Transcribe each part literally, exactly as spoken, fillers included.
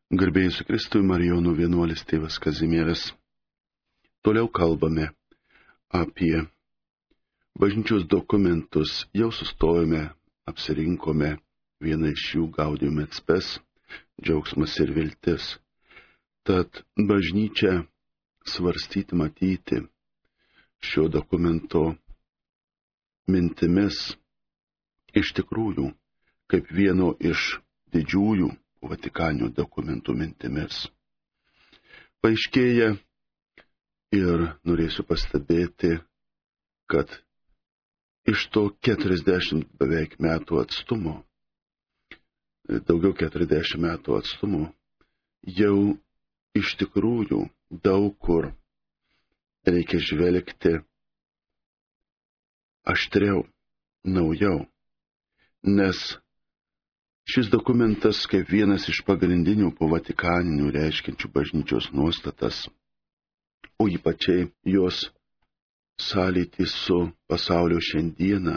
Garbėjai su Kristui, Marijonų vienuolis tėvas Kazimieras. Toliau kalbame apie bažnyčios dokumentus. Jau sustojome, apsirinkome vieną iš jų Gaudium et Spes, džiaugsmas ir viltis. Tad bažnyčia svarstyti, matyti šio dokumento mintimis iš tikrųjų kaip vieno iš didžiųjų Vatikaninių dokumentų mintimis. Paaiškėja ir norėsiu pastebėti, kad iš to keturiasdešimt beveik metų atstumo, daugiau keturiasdešimt metų atstumo, jau iš tikrųjų daug kur reikia žvelgti aštriau, naujau, nes šis dokumentas kaip vienas iš pagrindinių po vatikaninių reiškiančių bažnyčios nuostatas, o ypačiai jos sąlytį su pasaulio šiandieną,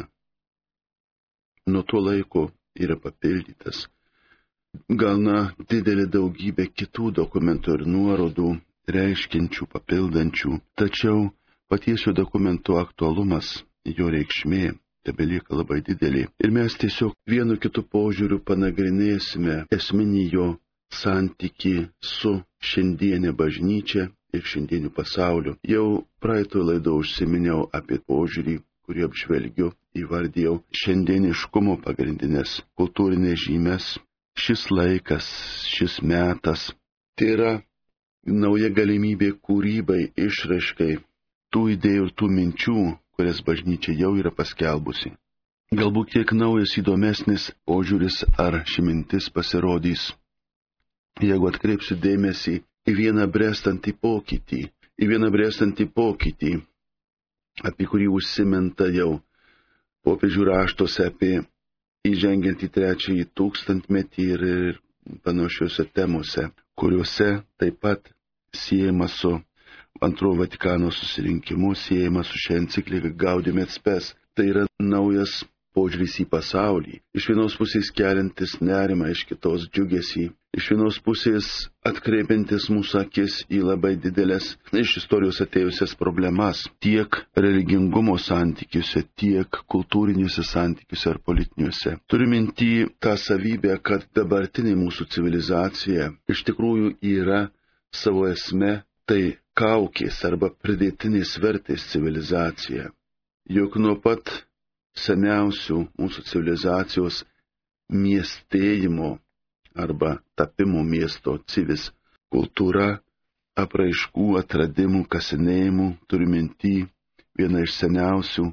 nuo to laiko yra papildytas gana didelė daugybė kitų dokumentų ir nuorodų reiškiančių, papildančių, tačiau paties šio dokumento aktualumas, jo reikšmė tebelieka labai didelį. Ir mes tiesiog vienu kitu požiūriu panagrinėsime esminį jo santykį su šiandienė bažnyčia ir šiandieniu pasauliu. Jau praeitoje laidoje užsiminiau apie požiūrį, kurį apžvelgiu, įvardėjau šiandieniškumo pagrindinės kultūrinės žymės. Šis laikas, šis metas, tai yra nauja galimybė kūrybai, išraiškai tų idėjų ir tų minčių, kurias bažnyčia jau yra paskelbusi. Galbūt kiek naujas įdomesnis požiūris ar ši mintis pasirodys, jeigu atkreipsiu dėmesį į vieną bręstantį pokytį, į vieną bręstantį pokytį, apie kurį užsiminta jau popiežių raštuose apie įžengiant į trečiąjį tūkstantmetį ir, ir panašiuose temose, kuriuose taip pat siejama su Antrojo Vatikano susirinkimu, siejama su šia enciklika Gaudium et Spes. Tai yra naujas požiūris į pasaulį. Iš vienos pusės keliantis nerimą, iš kitos džiugesį. Iš vienos pusės atkreipiantis mūsų akis į labai didelės iš istorijos atėjusias problemas. Tiek religingumo santykiuose, tiek kultūriniuose santykiuose ar politiniuose. Turiu minty tą savybę, kad dabartinė mūsų civilizacija iš tikrųjų yra savo esme tai kaukės arba pridėtinės vertės civilizacija. Juk nuo pat seniausių mūsų civilizacijos miestėjimo arba tapimo miesto civis kultūra, apraiškų, atradimų, kasinėjimų, turiu minty viena iš seniausių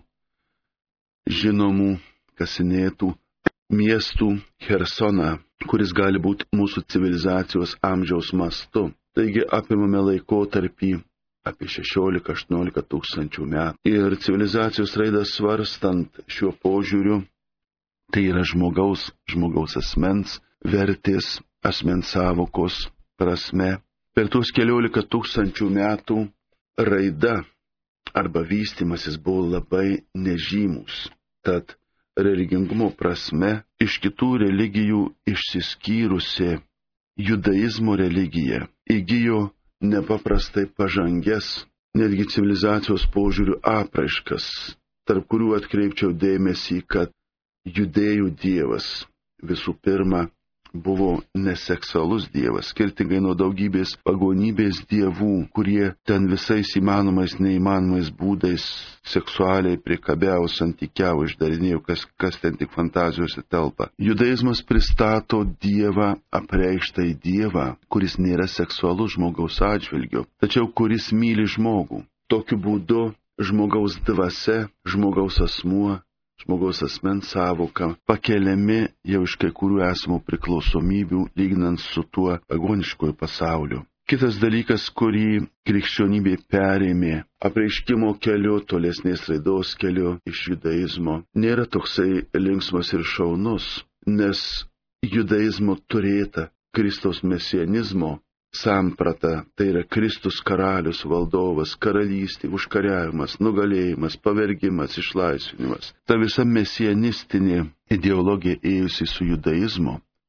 žinomų kasinėtų miestų Chersoną, kuris gali būti mūsų civilizacijos amžiaus mastu. Taigi apimame laikotarpį apie šešiolika aštuoniolika tūkstančių metų. Ir civilizacijos raidą svarstant šiuo požiūriu, tai yra žmogaus, žmogaus asmens, vertės, asmens savokos prasme. Per tuos keliolika tūkstančių metų raida arba vystimasis buvo labai nežymus. Tad religingumo prasme iš kitų religijų išsiskyrusi judaizmo religija įgijo nepaprastai pažangias, netgi civilizacijos požiūrių apraiškas, tarp kurių atkreipčiau dėmesį, kad judėjų dievas visų pirma buvo neseksualus dievas, skirtingai nuo daugybės pagonybės dievų, kurie ten visais įmanomais, neįmanomais būdais seksualiai priekabiavo, santykiavo, išdarinėjo, kas, kas ten tik fantazijose telpa. Judaizmas pristato dievą, apreikštą į dievą, kuris nėra seksualus žmogaus atžvilgiu, tačiau kuris myli žmogų. Tokiu būdu žmogaus dvasia, žmogaus asmuo, žmogaus asmens savoka pakeliami jau iš kai kurių esamų priklausomybių, lyginant su tuo pagoniškoju pasauliu. Kitas dalykas, kurį krikščionybė perėmė apreiškimo keliu, tolesnės raidos keliu iš judaizmo, nėra toksai linksmas ir šaunus, nes judaizmo turėta Kristaus mesianizmo samprata, tai yra Kristus karalius, valdovas, karalystė, užkariavimas, nugalėjimas, pavergimas, išlaisvinimas. Ta visa mesianistinė ideologija ėjusi su judaizmu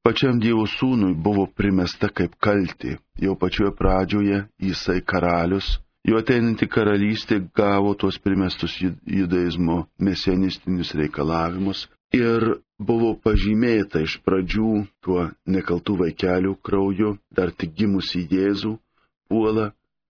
Pačiam Dievo sūnui buvo primesta kaip kaltė. Jau pačioje pradžioje jisai karalius, jo ateinanti karalystė gavo tuos primestus judaizmo mesianistinius reikalavimus ir buvo pažymėta iš pradžių tuo nekaltų vaikelių krauju, dar tik gimusi Jėzų puola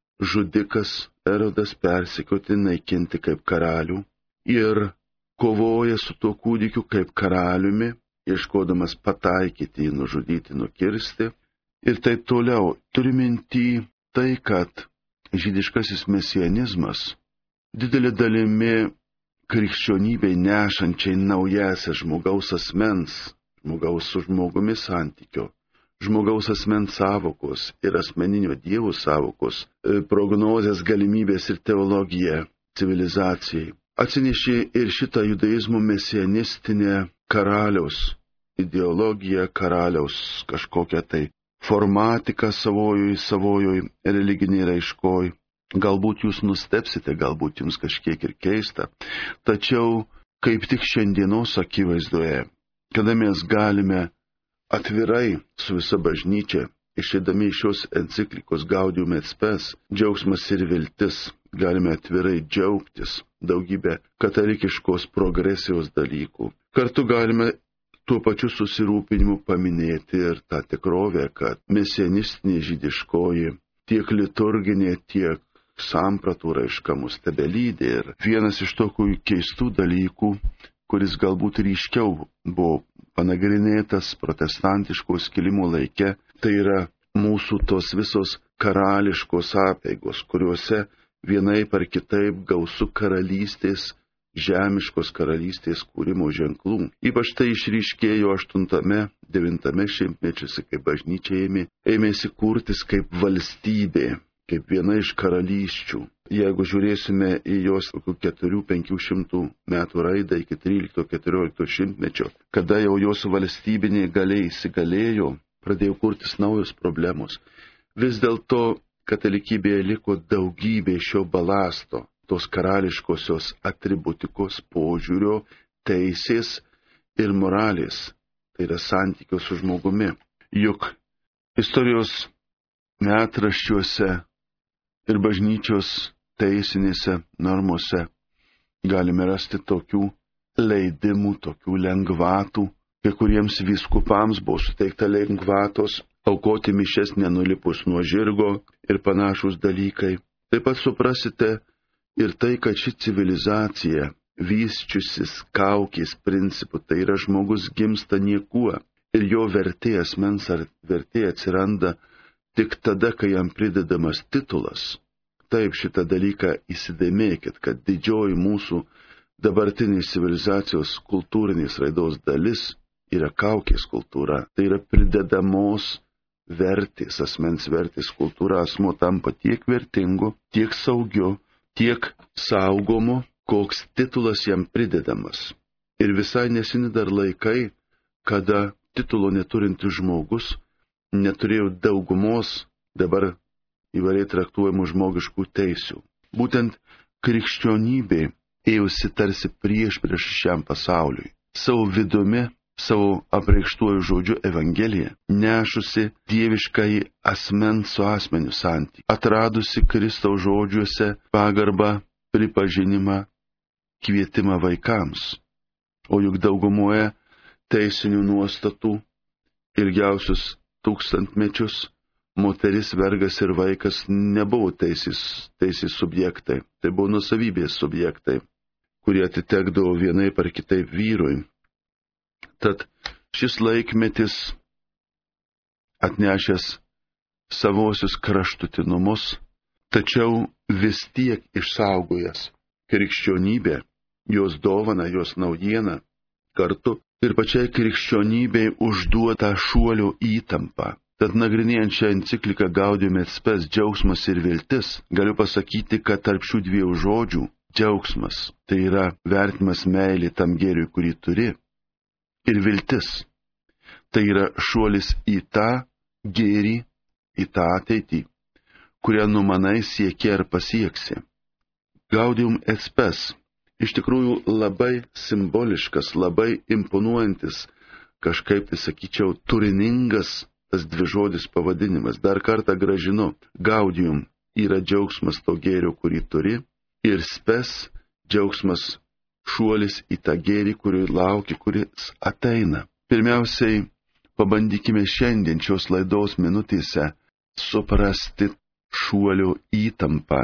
žudikas Erodas persekioti, naikinti kaip karalių ir kovoja su tuo kūdikiu kaip karaliumi, ieškodamas pataikyti, jį nužudyti, nukirsti. Ir taip toliau. Turiu minty tai, kad žydiškasis mesianizmas didelė dalimi krikščionybei nešančiai naujasią žmogaus asmens, žmogaus su žmogumi santykio, žmogaus asmens savokos ir asmeninio Dievo savokos, prognozės galimybės ir teologija civilizacijai atsinešė ir šitą judaizmo mesianistinę karaliaus ideologiją, karaliaus kažkokią tai formatiką savojoj, savojoj religinėj raiškoj. Galbūt jūs nustepsite, galbūt jums kažkiek ir keista, tačiau kaip tik šiandienos akivaizdoje, kada mes galime atvirai su visa bažnyčia, išėdami iš šios enciklikos Gaudium et Spes, džiaugsmas ir viltis, galime atvirai džiaugtis daugybę katalikiškos progresijos dalykų. Kartu galime tuo pačiu susirūpinimu paminėti ir tą tikrovę, kad mesianistinė žydiškoji tiek liturginė, tiek sampratų raiška mus tebelydė. Ir vienas iš tokių keistų dalykų, kuris galbūt ryškiau buvo panagrinėtas protestantiško skilimo laike, tai yra mūsų tos visos karališkos apeigos, kuriuose vienaip ar kitaip gausu karalystės, žemiškos karalystės kūrimo ženklų. Ypač tai išryškėjo aštuntame, devintame šimtmečiuose, kai bažnyčia ėmė, ėmėsi kurtis kaip valstybė, kaip viena iš karalysčių. Jeigu žiūrėsime į jos kokių keturių penkių šimtų metų raidą iki trylikto keturiolikto šimtmečio, kada jau jos valstybinė galia įsigalėjo, pradėjo kurtis naujos problemos. Vis dėlto katalikybėje liko daugybė šio balasto, tos karališkosios atributikos, požiūrio, teisės ir moralės, tai yra santykio su žmogumi. Juk istorijos metraščiuose ir bažnyčios teisinėse normose galime rasti tokių leidimų, tokių lengvatų. Kai kuriems vyskupams buvo suteikta lengvatos aukoti mišias nenulipus nuo žirgo ir panašus dalykai. Taip pat suprasite ir tai, kad ši civilizacija vysčiusis kaukės principų, tai yra žmogus gimsta niekuo ir jo vertė, asmens ar vertė atsiranda tik tada, kai jam pridedamas titulas. Taip, šitą dalyką įsidėmėkit, kad didžioji mūsų dabartinės civilizacijos kultūrinės raidos dalis yra kaukės kultūra. Tai yra pridedamos vertės, asmens vertės kultūra. Asmuo tampa tiek vertingu, tiek saugiu, tiek saugomu, koks titulas jam pridedamas. Ir visai nesini dar laikai, kada titulo neturintis žmogus neturėjo daugumos dabar įvairiai traktuojamų žmogiškų teisių. Būtent krikščionybė ėjusi tarsi prieš prieš šiam pasauliui. Savo vidumi, savo apreikštuoju žodžiu Evangeliją, nešusi dieviškai asmens su asmeniu santykį, atradusi Kristaus žodžiuose pagarbą, pripažinimą, kvietimą vaikams. O juk daugumoje teisinių nuostatų ilgiausius tūkstantmečius moteris, vergas ir vaikas nebuvo teisės, teisės subjektai, tai buvo nusavybės subjektai, kurie atitekdavo vienaip ar kitaip vyrui. Tad šis laikmetis atnešęs savosius kraštutinumus, tačiau vis tiek išsaugojęs krikščionybę, jos dovaną, jos naujieną, kartu ir pačiai krikščionybei užduotą šuolio įtampą. Tad nagrinėjant šią encikliką Gaudium et Spes džiaugsmas ir viltis, galiu pasakyti, kad tarp šių dviejų žodžių džiaugsmas, tai yra vertimas meilė tam gėriui, kurį turi, ir viltis, tai yra šuolis į tą gėrį, į tą ateitį, kurią numanai sieki ar pasieksi. Gaudium et Spes iš tikrųjų labai simboliškas, labai imponuojantis kažkaip, tai sakyčiau, turiningas tas dvižodis pavadinimas. Dar kartą gražinu, gaudium yra džiaugsmas to gėrio, kurį turi, ir spes džiaugsmas šuolis į tą gėrį, kurį lauki, kuris ateina. Pirmiausiai, pabandykime šiandien šios laidos minutėse suprasti šuolio įtampą.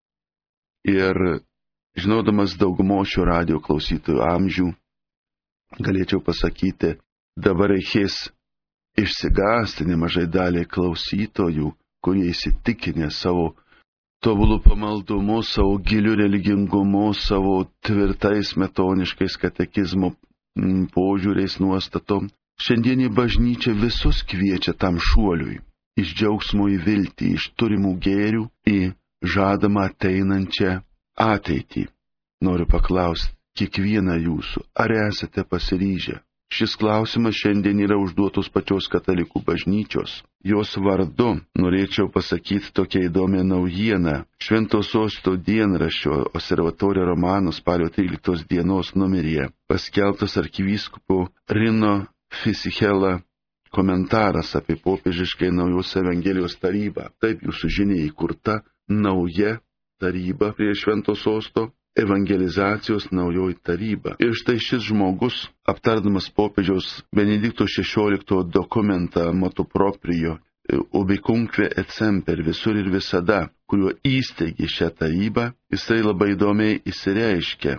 Ir žinodamas daugumo šio radio klausytojų amžių, galėčiau pasakyti, dabar reikės išsigąsti nemažai daliai klausytojų, kurie įsitikinę savo tobulų pamaldumu, savo gilių religingumu, savo tvirtais metoniškais katekizmo požiūriais nuostatom. Šiandienį bažnyčia visus kviečia tam šuoliui, iš džiaugsmo į viltį, iš turimų gėrių į žadamą ateinančią ateitį. Noriu paklausti kiekvieną jūsų, ar esate pasiryžę? Šis klausimas šiandien yra užduotos pačios katalikų bažnyčios. Jos vardu norėčiau pasakyti tokią įdomią naujieną. Švento Sosto dienraščio Osservatorio Romano spalio tryliktos dienos numeryje paskelbtas arkivyskupo Rino Fisichella komentaras apie popiežiškai naujos Evangelijos tarybą. Taip jūsų žinia įkurta nauja taryba prie Švento Sosto, evangelizacijos naujoji taryba. Ir štai šis žmogus, aptardamas popiežiaus Benedikto šešioliktojo dokumentą motu proprio ubicunque et semper, visur ir visada, kuriuo įsteigė šią tarybą, jisai labai įdomiai įsireiškia,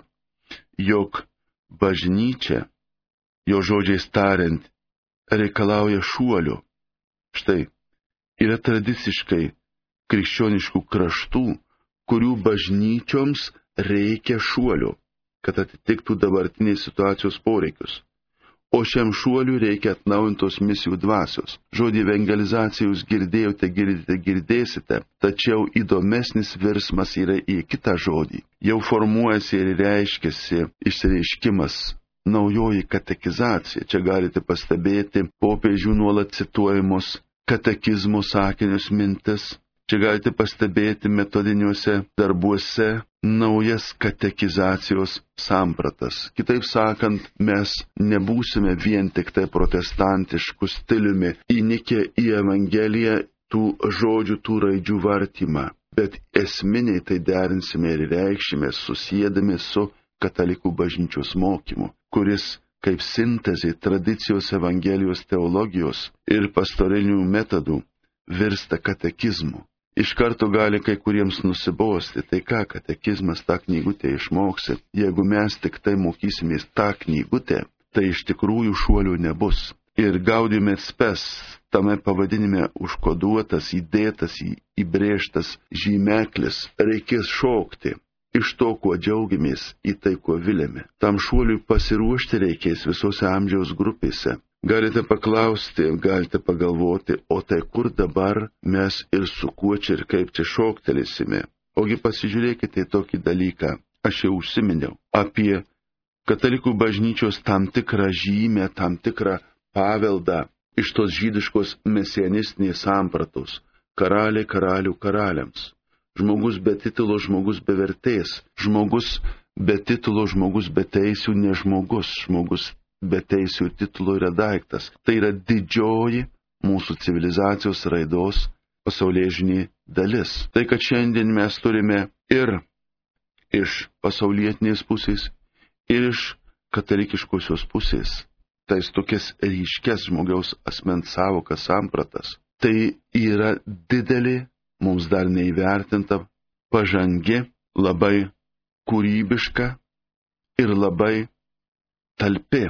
jog bažnyčia, jo žodžiais tariant, reikalauja šuolio. Štai, yra tradiciškai krikščioniškų kraštų, kurių bažnyčioms reikia šuolio, kad atitiktų dabartinės situacijos poreikius. O šiam šuoliui reikia atnaujintos misijų dvasios. Žodį evangelizaciją jūs girdėjote, girdite, girdėsite, tačiau įdomesnis virsmas yra į kitą žodį. Jau formuojasi ir reiškiasi išsireiškimas naujoji katekizacija. Čia galite pastebėti popiežių nuolat cituojamus katekizmo sakinius mintis. Čia galite pastebėti metodiniuose darbuose naujas katekizacijos sampratas. Kitaip sakant, mes nebūsime vien tik tai protestantiškų stiliumi įnikę į Evangeliją tų žodžių, tų raidžių vartymą, bet esminiai tai derinsime ir reikšime susėdami su katalikų bažnyčios mokymu, kuris kaip sintezė tradicijos Evangelijos teologijos ir pastorinių metodų virsta katekizmu. Iš karto gali kai kuriems nusibosti, tai ką katekizmas tą knygutę išmoksi. Jeigu mes tik tai mokysimės tą knygutę, tai iš tikrųjų šuolių nebus. Ir Gaudium et Spes tame pavadinime užkoduotas, įdėtas, įbrėžtas žymeklis reikės šokti. Iš to, kuo džiaugiamės, į tai, kuo vilėme. Tam šuoliui pasiruošti reikės visose amžiaus grupėse. Galite paklausti, galite pagalvoti, o tai kur dabar mes ir su kuo čia ir kaip čia šoktelėsime. Ogi pasižiūrėkite į tokį dalyką. Aš jau užsiminiau apie katalikų bažnyčios tam tikrą žymę, tam tikrą paveldą iš tos žydiškos mesianistinės sampratos. Karaliai karalių karaliams. Žmogus be titulo, žmogus be vertės. Žmogus be titulo, žmogus be teisių, ne žmogus. Žmogus be teisių ir titulo yra daiktas. Tai yra didžioji mūsų civilizacijos raidos pasaulėžinė dalis. Tai, kad šiandien mes turime ir iš pasaulietinės pusės, ir iš katalikiškosios pusės, tai tokias ryškes žmogaus asmens savokas sampratas, tai yra didelė, mums dar neįvertinta, pažangi, labai kūrybiška ir labai talpi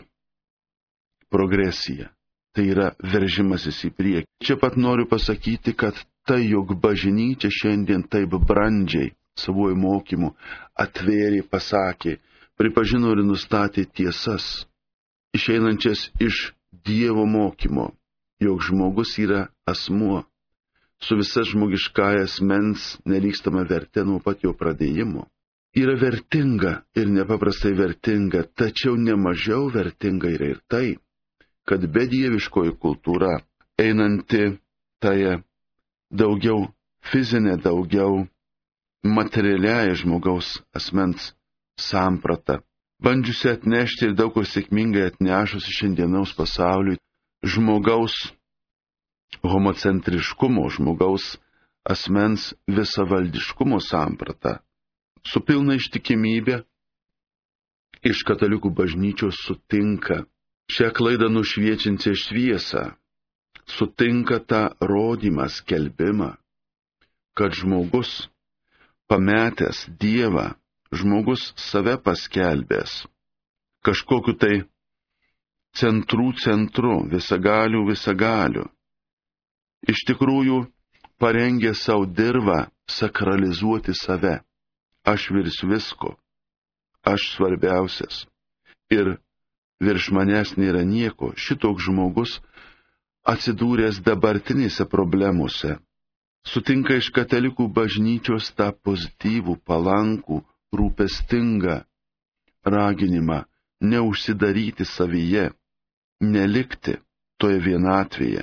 progresija. Tai yra veržimasis į priekį. Čia pat noriu pasakyti, kad tai, jog bažnyčia šiandien taip brandžiai savojo mokymu atvėrė, pasakė, pripažino ir nustatė tiesas, išeinančias iš Dievo mokymo, jog žmogus yra asmuo, su visa žmogiškąja asmens nelygstama verte nuo pat jo pradėjimo. Yra vertinga ir nepaprastai vertinga, tačiau nemažiau vertinga yra ir tai, kad bedieviškoji kultūra, einanti tai daugiau fizinė, daugiau materialiaja žmogaus asmens samprata, bandžiusi atnešti ir daug ko sėkmingai atnešusi šiandienaus pasauliui žmogaus homocentriškumo, žmogaus asmens visavaldiškumo sampratą, su pilna ištikimybė iš katalikų bažnyčios sutinka šią klaidą nušviečiančią šviesą, sutinka tą rodymą, skelbimą, kad žmogus pametęs Dievą, žmogus save paskelbęs kažkokiu tai centrų centru, visagalių visagalių, iš tikrųjų parengė savo dirvą sakralizuoti save. Aš virs visko, aš svarbiausias ir virš manęs nėra nieko. Šitoks žmogus atsidūręs dabartinėse problemuose sutinka iš katalikų bažnyčios tą pozityvų, palankų, rūpestingą raginimą neužsidaryti savyje, nelikti toje vienatvėje,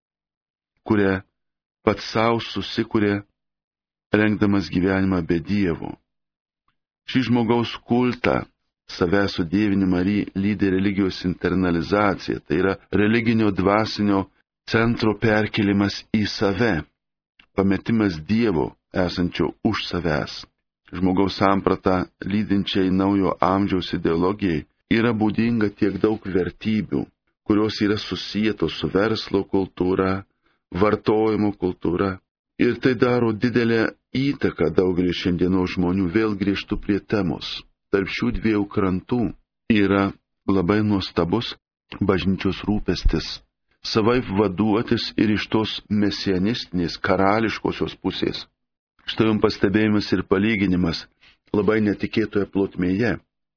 kurią pats savo susikūrė, rengdamas gyvenimą be Dievo. Šį žmogaus kultą, savęs sudievinimą lydi religijos internalizacija, tai yra religinio dvasinio centro perkelimas į save, pametimas Dievo esančio už savęs. Žmogaus samprata lydinčiai naujo amžiaus ideologijai yra būdinga tiek daug vertybių, kurios yra susijėtos su verslo kultūra, vartojimo kultūra, ir tai daro didelę įtaką daugelį šiandienos žmonių. Vėl grįžtu prie temos. Tarp šių dviejų krantų yra labai nuostabus bažnyčios rūpestis, savaip vaduotis ir iš tos mesianistinės, karališkosios pusės. Štai jums pastebėjimas ir palyginimas labai netikėtoje plotmėje.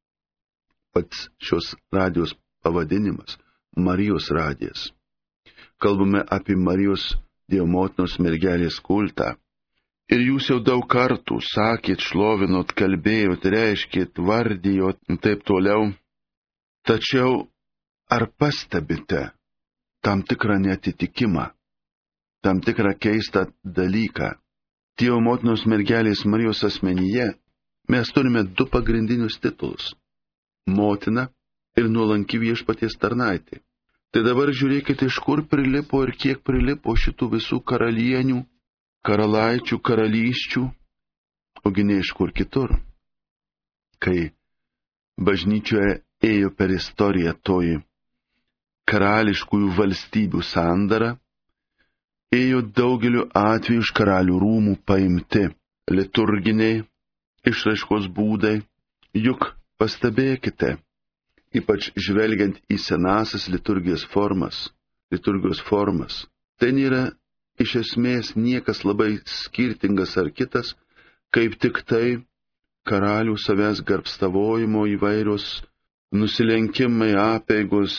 Pats šios radijos pavadinimas – Marijos radijas. Kalbame apie Marijos Dievo motinos mergelės kultą. Ir jūs jau daug kartų sakėt, šlovinot, kalbėjot, reiškėt, vardijot ir taip toliau. Tačiau ar pastebite tam tikrą netitikimą, tam tikrą keistą dalyką? Dievo motinos mergelės Marijos asmenyje mes turime du pagrindinius titulus – motina ir nuolanki viešpaties tarnaitė. Tai dabar žiūrėkite, iš kur prilipo ir kiek prilipo šitų visų karalienių, karalaičių, karalysčių, ogi ne iš kur kitur. Kai bažnyčioje ėjo per istoriją toji karališkųjų valstybių sandara, ėjo daugeliu atveju iš karalių rūmų paimti liturginiai išraiškos būdai. Juk pastebėkite, ypač žvelgiant į senasias liturgijos formas, liturgijos formas, tai nėra iš esmės niekas labai skirtingas ar kitas, kaip tik tai karalių savęs garbstavojimo įvairios nusilenkimai, apeigos,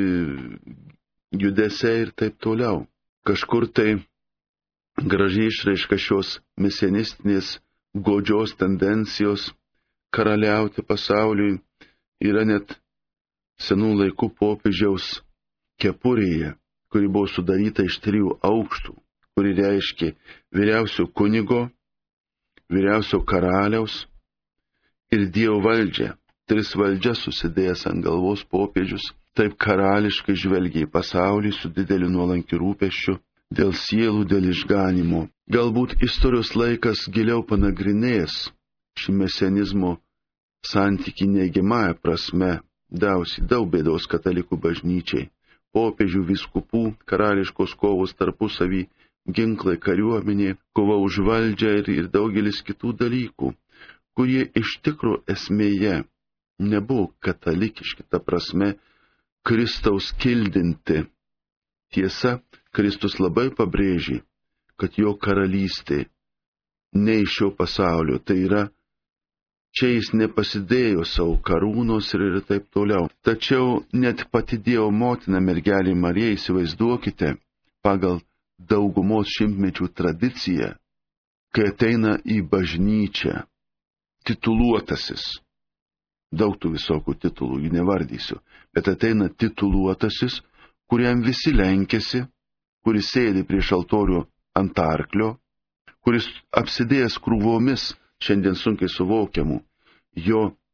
judesiai ir taip toliau. Kažkur tai gražiai išraiška šios mesianistinės godžios tendencijos karaliauti pasauliui yra net senų laikų popiežiaus kepurėje, kuri buvo sudaryta iš trijų aukštų, kuri reiškia vyriausio kunigo, vyriausio karaliaus ir Dievo valdžią. Tris valdžias susidėjęs ant galvos popiežius taip karališkai žvelgia į pasaulį su dideliu nuolankiu rūpesčiu dėl sielų, dėl išganimo. Galbūt istorijos laikas giliau panagrinės šį mesianizmo santykį neigiamąją prasme, dausi daug bėdos katalikų bažnyčiai, popiežių, vyskupų, karališkos kovos tarpusavy, ginklai, kariuomenė, kova už valdžią ir, ir daugelis kitų dalykų, kurie iš tikro esmėje nebuvo katalikiški, ta prasme, Kristaus kildinti. Tiesa, Kristus labai pabrėžė, kad jo karalystė ne iš šio pasaulio, tai yra, čia jis nepasidėjo savo karūnos ir, ir taip toliau. Tačiau net pati Dievo motina mergelė Marija, įsivaizduokite, pagal daugumos šimtmečių tradiciją, kai ateina į bažnyčią tituluotasis, daug tų visokių titulų, jų nevardysiu, bet ateina tituluotasis, kuriam visi lenkėsi, kuris sėdi prieš altorių ant arklio, kuris apsidėjęs krūvomis, šiandien sunkiai suvokiamų, jo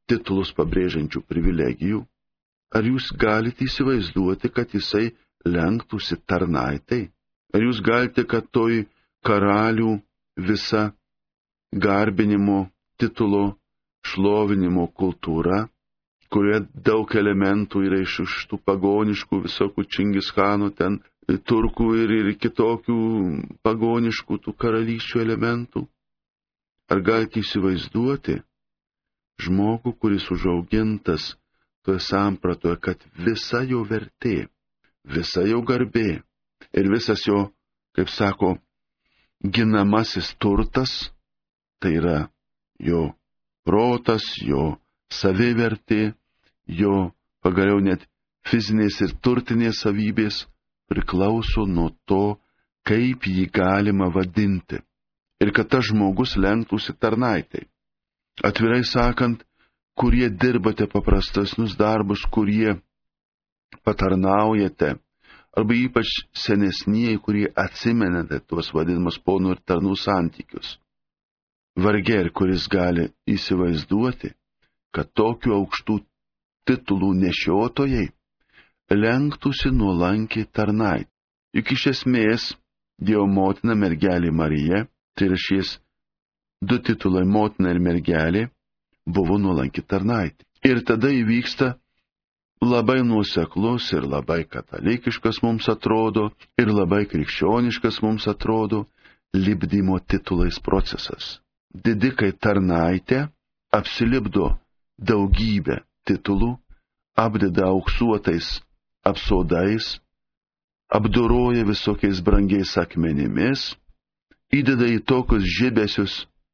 titulus pabrėžiančių privilegijų, ar jūs galite įsivaizduoti, kad jisai lenktųsi tarnaitai? Ar jūs galite, kad toj karalių visa garbinimo, titulo, šlovinimo kultūra, kurioje daug elementų yra iš, iš tų pagoniškų visokių Čingischanų, ten turkų ir, ir kitokių pagoniškų tų karalysčių elementų. Ar galite įsivaizduoti žmogų, kuris užaugintas toje sampratoje, kad visa jo vertė, visa jo garbė ir visas jo, kaip sako, ginamasis turtas, tai yra jo protas, jo savivertė, jo pagaliau net fizinės ir turtinės savybės priklauso nuo to, kaip jį galima vadinti. Ir kad tas žmogus lenktųsi tarnaitai. Atvirai sakant, kurie dirbate paprastesnius darbus, kurie patarnaujate, arba ypač senesnieji, kurie atsimenate tuos vadinamus ponų ir tarnų santykius. Vargiai ir kuris gali įsivaizduoti, kad tokių aukštų titulų nešiotojai lenktųsi nuolankiai tarnaitį. Juk iš esmės Dievo motina mergelė Marija, tai yra šies du titulai motina ir mergelė, buvo nuolanki tarnaitė. Ir tada įvyksta labai nuoseklus ir labai katalikiškas mums atrodo, ir labai krikščioniškas mums atrodo, lipdymo titulais procesas. Didikai tarnaitė apsilipdo daugybę titulų, apdeda auksuotais apsodais, apdoroja visokiais brangiais akmenimis, įdeda į tokius žibesius,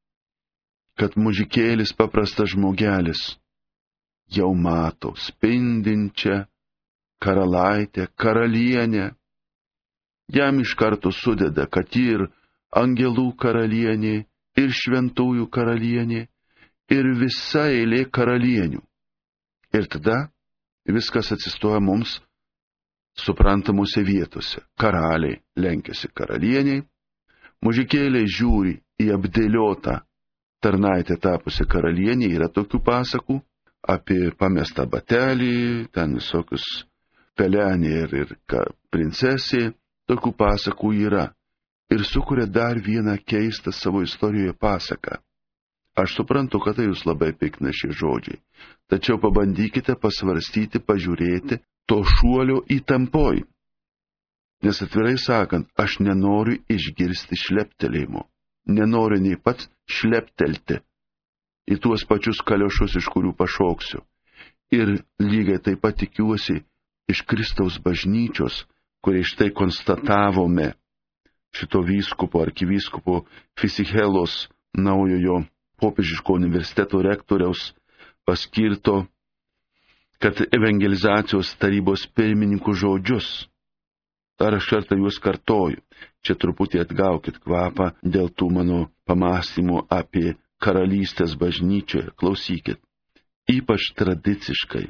kad mužikėlis, paprastas žmogelis, jau mato spindinčią karalaitę, karalienę. Jam iš karto sudeda, kad ji ir angelų karalienė, ir šventųjų karalienė, ir visa eilė karalienių. Ir tada viskas atsistoja mums suprantamuose vietose. Karaliai lenkiasi karalieniai, mužikėliai žiūri į apdėliotą tarnaitę tapusią karalienį, yra tokių pasakų apie pamestą batelį, ten visokius pelenį ir, ir princesė, tokių pasakų yra. Ir sukuria dar vieną keistą savo istorijoje pasaką. Aš suprantu, kad tai jūs labai piktina šie žodžiai, tačiau pabandykite pasvarstyti, pažiūrėti to šuolio įtampoj. Nes atvirai sakant, aš nenoriu išgirsti šleptelėjimo, nenoriu nei pats šleptelti į tuos pačius kaliošus, iš kurių pašoksiu. Ir lygiai taip pat tikiuosi iš Kristaus bažnyčios, kurie štai konstatavome šito vyskupo, arkivyskupo Fisichelos naujojo popiežiško universiteto rektoriaus paskirto, kad evangelizacijos tarybos pirmininkų žodžius. Ar aš kartą juos kartoju. Čia truputį atgaukit kvapą dėl tų mano pamąstymų apie karalystės bažnyčią. Klausykit. Ypač tradiciškai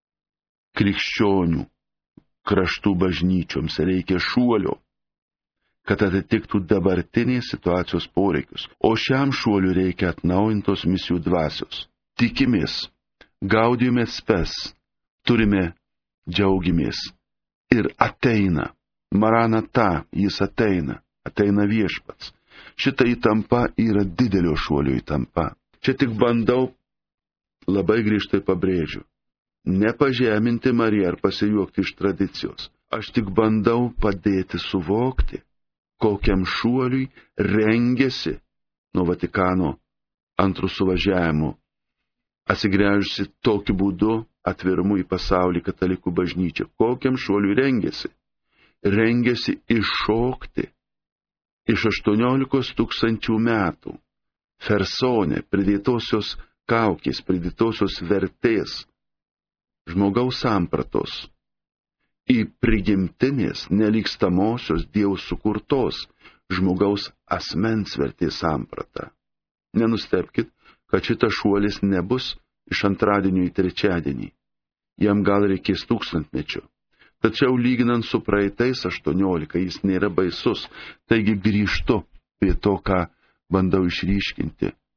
krikščionių kraštų bažnyčioms reikia šuolio, kad atitiktų dabartinės situacijos poreikius. O šiam šuoliu reikia atnaujintos misijų dvasios. Tikimės, gaudėme spes, turime džiaugimės. Ir ateina, Maranata, jis ateina, ateina viešpats. Šita įtampa yra didelio šuolio įtampa. Čia tik bandau, labai griežtai pabrėžiu, nepažeminti Mariją ar pasijuokti iš tradicijos. Aš tik bandau padėti suvokti, kokiam šuoliui rengėsi nuo Vatikano antrų suvažiavimų, atsigręžusi tokiu būdu atvirumu į pasaulį katalikų bažnyčią. Kokiam šuoliui rengėsi? Rengėsi iššokti iš aštuoniolikos tūkstančių metų fersonė, pridėtosios kaukės, pridėtosios vertės, žmogaus sampratos, į prigimtinės, nelygstamosios Dievo sukurtos žmogaus asmens vertės sampratą. Nenustebkit, kad šitas šuolis nebus iš antradienio į trečiadienį. Jam gal reikės tūkstantmečio. Tačiau lyginant su praeitais aštuoniolika, jis nėra baisus. Taigi grįžtu prie to, ką bandau išryškinti.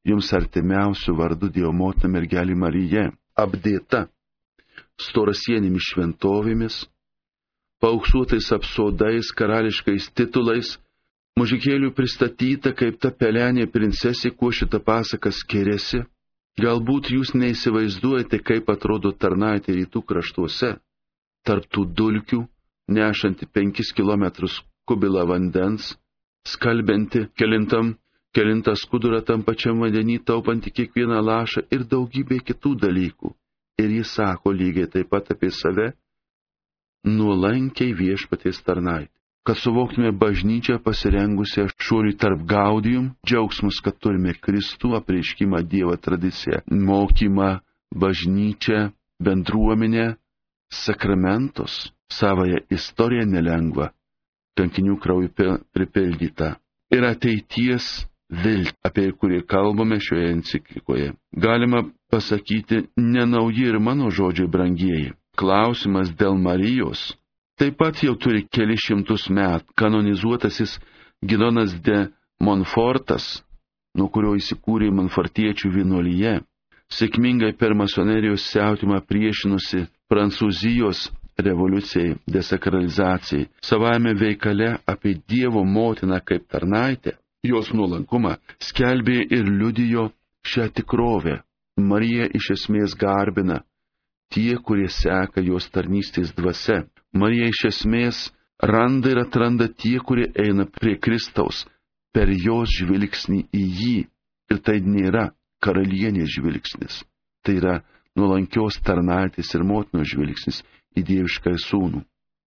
jums artimiausių vardu Dievo motina mergelė Marija, apdėta storasienėmis šventovėmis, paauksuotais apsodais, karališkais titulais, mužikėlių pristatyta kaip ta pelenė princesė, kuo šita pasaka skiriasi. Galbūt jūs neįsivaizduojate, kaip atrodo tarnaitė rytų kraštuose, tarp tų dulkių, nešanti penkis kilometrus kubilą vandens, skalbianti kelintam, kelintą skudurą tam pačiam vandenį, taupanti kiekvieną lašą ir daugybė kitų dalykų. Ir jis sako lygiai taip pat apie save, nuolankiai viešpaties tarnaitė. Kad suvoktume bažnyčią pasirengusią šuoliui tarp gaudijum, džiaugsmus, kad turime Kristų, apreiškimą Dievo tradiciją, mokymą, bažnyčią, bendruomenę, sakramentus, savąją istoriją nelengvą, kankinių krauju pripildytą. Ir ateities viltį, apie kurį kalbame šioje enciklikoje. Galima pasakyti, nenauji ir mano žodžiai brangieji. Klausimas dėl Marijos taip pat jau turi keli šimtus metų. Kanonizuotasis Gidonas de Montfortas, nuo kurio įsikūrė Monfortiečių vienuolyje, sėkmingai per masonerijos siautimą priešinusi Prancūzijos revoliucijai, desakralizacijai, savame veikale apie Dievo motiną kaip tarnaitę, jos nuolankumą, skelbė ir liudijo šią tikrovę. Marija iš esmės garbina tie, kurie seka jos tarnystės dvasia. Marija iš esmės randa ir atranda tie, kurie eina prie Kristaus per jos žvilgsnį į jį. Ir tai nėra karalienės žvilgsnis. Tai yra nuolankios tarnaitės ir motinos žvilgsnis į dieviškąjį sūnų.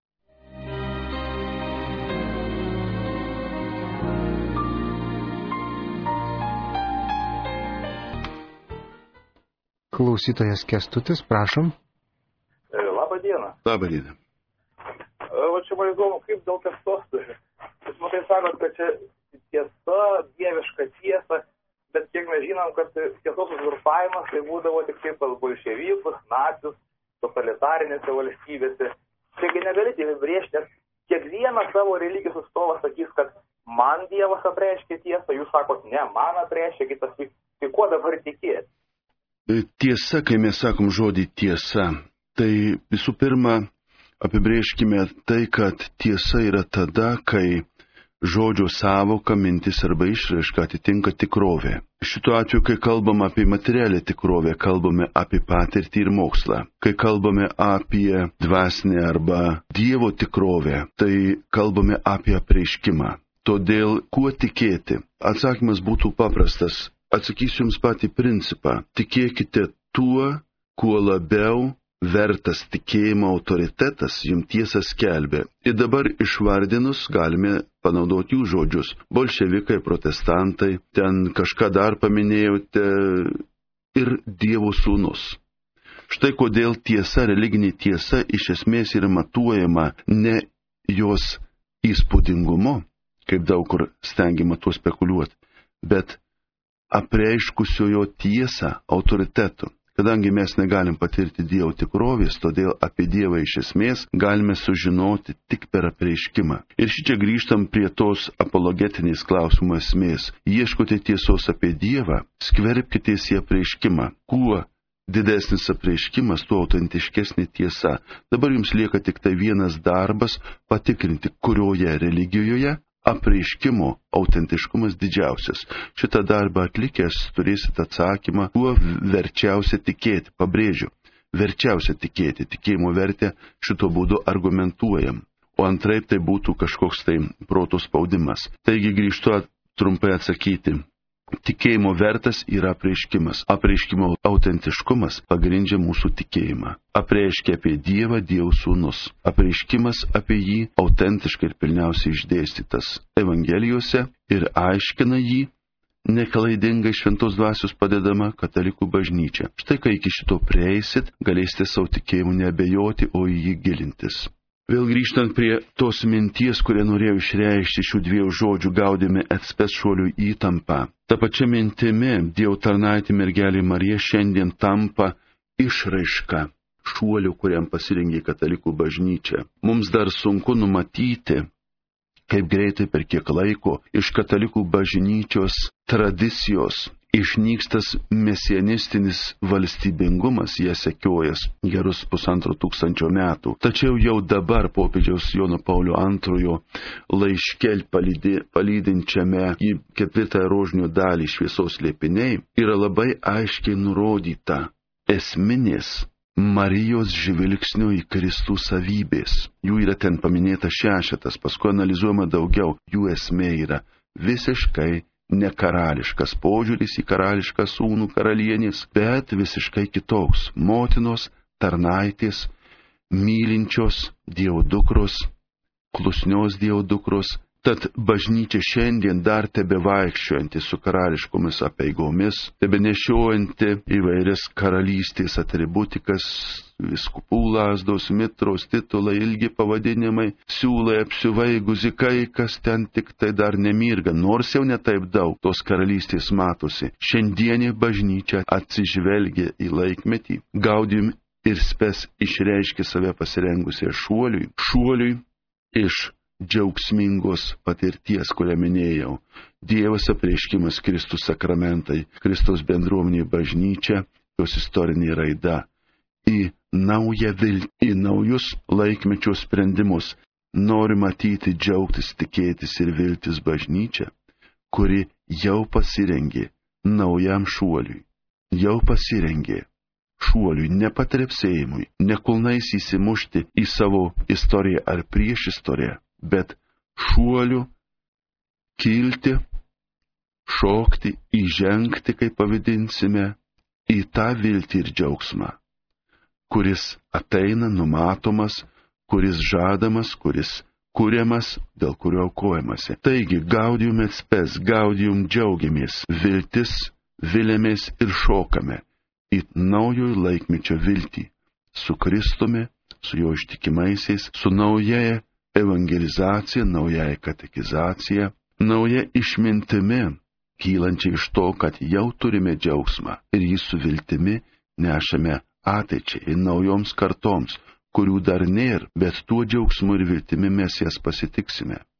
Klausytojas Kęstutis, prašom. Labą dieną. Labą dieną. Va čia man įdomu, kaip dėl tiesos turi. Jūs matai sakot, kad čia tiesa, dieviška tiesa, bet kiek mes žinom, kad tiesos uzurpavimas tai būdavo tik kaip pas bolševikus, nacius, totalitarinėse valstybėse. Čiagi negalite apibrėžti, nes kiekvienas savo religijos atstovas sakys, kad man Dievas apreiškė tiesą, jūs sakot, ne, man apreiškė kitas, tai kuo dabar tikėti? Tiesa, kai mes sakom žodį tiesa, tai visų pirma apibrėžkime tai, kad tiesa yra tada, kai žodžio sąvoka, mintis arba išraiška atitinka tikrovę. Šituo atveju, kai kalbame apie materialią tikrovę, kalbame apie patirtį ir mokslą. Kai kalbame apie dvasinę arba Dievo tikrovę, tai kalbame apie apreiškimą. Todėl, kuo tikėti? Atsakymas būtų paprastas. Atsakysiu jums patį principą. Tikėkite tuo, kuo labiau vertas tikėjimo autoritetas jums tiesą skelbia. Ir dabar išvardinus galime panaudoti jų žodžius. Bolševikai, protestantai, ten kažką dar paminėjote ir Dievo sūnus. Štai kodėl tiesa, religinė tiesa iš esmės yra matuojama ne jos įspūdingumu, kaip daug kur stengiama tuo spekuliuoti, bet apreiškusiojo tiesą autoritetu. Kadangi mes negalim patirti Dievo tikrovės, todėl apie Dievą iš esmės galime sužinoti tik per apreiškimą. Ir šičia grįžtam prie tos apologetinės klausimo esmės. Ieškote tiesos apie Dievą, skverbkitės į apreiškimą. Kuo didesnis apreiškimas, tuo autentiškesnė tiesa. Dabar jums lieka tik tai vienas darbas - patikrinti, kurioje religijoje apreiškimo autentiškumas didžiausias. Šitą darbą atlikęs turėsite atsakymą, kuo verčiausia tikėti. Pabrėžiu, verčiausia tikėti. Tikėjimo vertę šito būdu argumentuojam. O antraip tai būtų kažkoks tai proto spaudimas. Taigi grįžtu trumpai atsakyti. Tikėjimo vertas yra apreiškimas. Apreiškimo autentiškumas pagrindžia mūsų tikėjimą. Apreiškia apie Dievą Dievo sūnus. Apreiškimas apie jį autentiškai ir pilniausiai išdėstytas Evangelijose ir aiškina jį neklaidingai šventos dvasios padedama katalikų bažnyčia. Štai kai iki šito prieisit, galėsite savo tikėjimu neabejoti, o į jį gilintis. Vėl grįžtant prie tos minties, kurią norėjau išreikšti šių dviejų žodžių gaudėme atspės šuolių įtampą. Ta pačia mintimi Dievo tarnaitė mergelė Marija šiandien tampa išraiška šuolių, kuriam pasirengė katalikų bažnyčia. Mums dar sunku numatyti, kaip greitai per kiek laiko iš katalikų bažnyčios tradicijos išnykstas mesianistinis valstybingumas, jie sekiojas gerus pusantro tūkstančio metų. Tačiau jau dabar popiežiaus Jono Paulio antrojo laiške palydinčiame į ketvirtąją rožinio dalį šviesos slėpiniai yra labai aiškiai nurodyta esminės Marijos žvilgsnio į Kristų savybės. Jų yra ten paminėta šešetas, paskui analizuojama daugiau. Jų esmė yra visiškai ne karališkas požiūris į karališką sūnų karalienės, bet visiškai kitoks. Motinos, tarnaitės, mylinčios Dievo dukros, klusnios Dievo dukros. Tad bažnyčia šiandien dar tebevaikščiojanti su karališkomis apeigomis, tebenešiojanti įvairias karalystės atributikas, viskupų lazdos, mitros, titulai, ilgi pavadinimai, siūlai, apsiuvai, guzikai, kas ten tik tai dar nemirga, nors jau netaip daug tos karalystės matosi. Šiandienė bažnyčia atsižvelgia į laikmetį. Gaudium ir Spes išreiškė save pasirengusią šuoliui, šuoliui iš džiaugsmingos patirties, kurią minėjau. Dievas apreiškimas, Kristus sakramentai, Kristaus bendruomenė bažnyčia, jos istorinė raida į naują viltį, į naujus laikmečio sprendimus. Nori matyti, džiaugtis, tikėtis ir viltis bažnyčia, kuri jau pasirengė naujam šuoliui. Jau pasirengė šuoliui, ne patrepsėjimui, ne kulnais įsimušti į savo istoriją ar prieš istoriją, bet šuoliu kilti, šokti, įžengti, kaip pavadinsime, į tą viltį ir džiaugsmą, kuris ateina numatomas, kuris žadamas, kuris kuriamas, dėl kurio aukojamasi. Taigi, Gaudium et Spes, Gaudium džiaugiamės, viltis, vilėmės ir šokame į naujojo laikmečio viltį, su Kristumi, su jo ištikimaisiais, su naujaja evangelizacija, naujaja katekizacija, nauja išmintimi, kylančia iš to, kad jau turime džiaugsmą ir jį su viltimi nešame ateičiai, naujoms kartoms, kurių dar nėra, bet tuo džiaugsmu ir viltimi mes jas pasitiksime.